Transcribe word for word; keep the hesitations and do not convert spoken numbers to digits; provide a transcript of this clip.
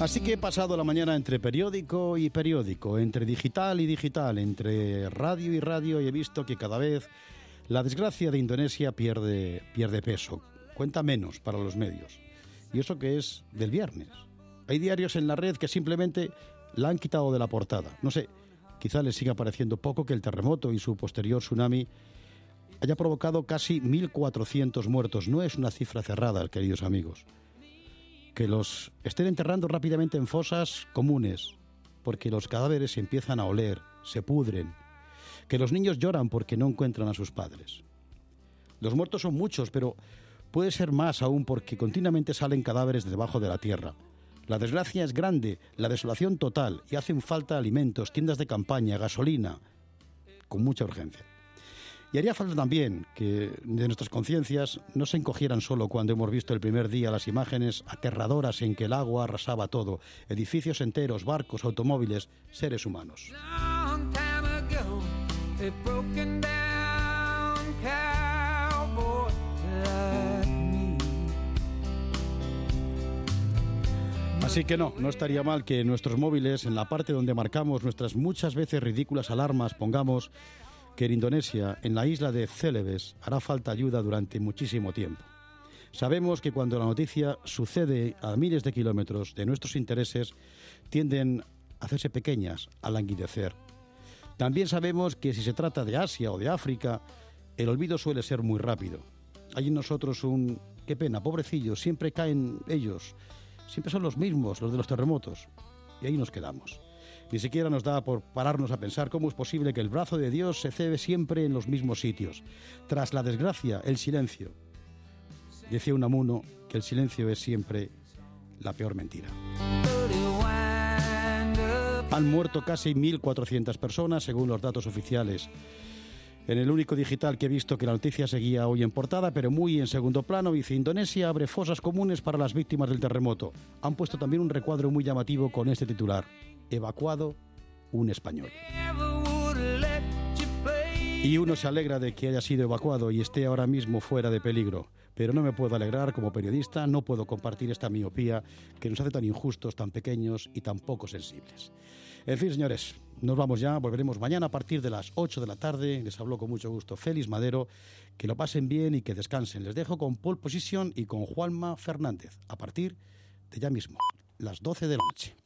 Así que he pasado la mañana entre periódico y periódico, entre digital y digital, entre radio y radio, y he visto que cada vez la desgracia de Indonesia pierde, pierde peso, cuenta menos para los medios. Y eso que es del viernes. Hay diarios en la red que simplemente la han quitado de la portada. No sé, quizá les siga pareciendo poco que el terremoto y su posterior tsunami haya provocado casi mil cuatrocientos muertos. No es una cifra cerrada, queridos amigos. Que los estén enterrando rápidamente en fosas comunes, porque los cadáveres empiezan a oler, se pudren. Que los niños lloran porque no encuentran a sus padres. Los muertos son muchos, pero puede ser más aún porque continuamente salen cadáveres de debajo de la tierra. La desgracia es grande, la desolación total, y hacen falta alimentos, tiendas de campaña, gasolina, con mucha urgencia. Y haría falta también que de nuestras conciencias no se encogieran solo cuando hemos visto el primer día las imágenes aterradoras en que el agua arrasaba todo, edificios enteros, barcos, automóviles, seres humanos. Así que no, no estaría mal que en nuestros móviles, en la parte donde marcamos nuestras muchas veces ridículas alarmas, pongamos que en Indonesia, en la isla de Celebes, hará falta ayuda durante muchísimo tiempo. Sabemos que cuando la noticia sucede a miles de kilómetros de nuestros intereses, tienden a hacerse pequeñas, a languidecer. También sabemos que si se trata de Asia o de África, el olvido suele ser muy rápido. Hay en nosotros un... qué pena, pobrecillos, siempre caen ellos, siempre son los mismos, los de los terremotos. Y ahí nos quedamos. Ni siquiera nos da por pararnos a pensar cómo es posible que el brazo de Dios se cebe siempre en los mismos sitios. Tras la desgracia, el silencio. Decía Unamuno que el silencio es siempre la peor mentira. Han muerto casi mil cuatrocientas personas, según los datos oficiales. En el único digital que he visto que la noticia seguía hoy en portada, pero muy en segundo plano, dice: Indonesia abre fosas comunes para las víctimas del terremoto. Han puesto también un recuadro muy llamativo con este titular: evacuado un español. Y uno se alegra de que haya sido evacuado y esté ahora mismo fuera de peligro. Pero no me puedo alegrar como periodista, no puedo compartir esta miopía que nos hace tan injustos, tan pequeños y tan poco sensibles. En fin, señores, nos vamos ya, volveremos mañana a partir de las ocho de la tarde. Les habló con mucho gusto Félix Madero. Que lo pasen bien y que descansen. Les dejo con Pole Position y con Juanma Fernández a partir de ya mismo, las doce de la noche.